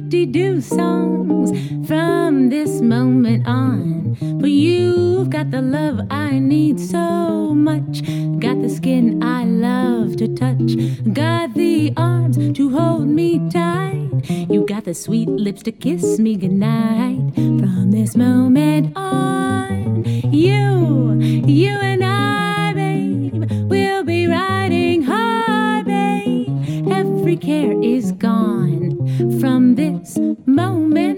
do-de-do songs from this moment on. For you've got the love I need so much. Got the skin I love to touch. Got the arms to hold me tight. You got the sweet lips to kiss me goodnight. From this moment on, you and I, babe, we'll be riding high, babe. Every care is gone from this moment